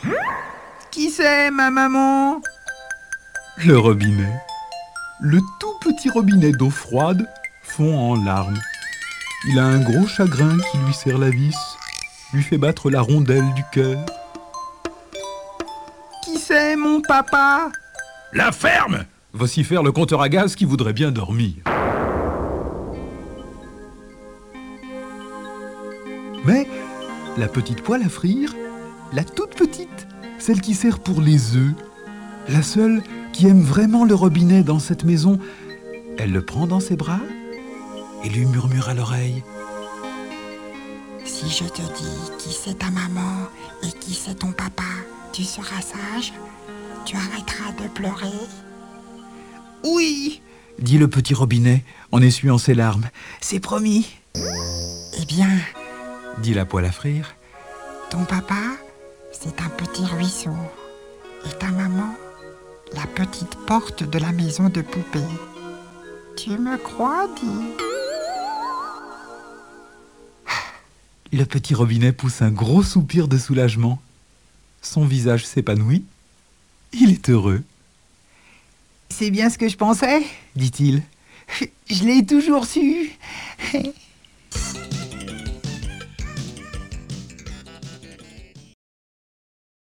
Qui c'est, ma maman? Le robinet. Le tout petit robinet d'eau froide fond en larmes. Il a un gros chagrin qui lui serre la vis, lui fait battre la rondelle du cœur. Qui c'est, mon papa? La ferme! Vocifère le compteur à gaz qui voudrait bien dormir. Mais la petite poêle à frire, la toute petite, celle qui sert pour les œufs, la seule qui aime vraiment le robinet dans cette maison, elle le prend dans ses bras et lui murmure à l'oreille. Si je te dis qui c'est ta maman et qui c'est ton papa, tu seras sage? Tu arrêteras de pleurer? Oui, Dit le petit robinet en essuyant ses larmes. C'est promis, Eh bien, dit la poêle à frire. ton papa, c'est un petit ruisseau. Et ta maman, la petite porte de la maison de poupée. Tu me crois, dis? Le petit robinet pousse un gros soupir de soulagement. Son visage s'épanouit. Il est heureux, c'est bien ce que je pensais, dit-il. je l'ai toujours su.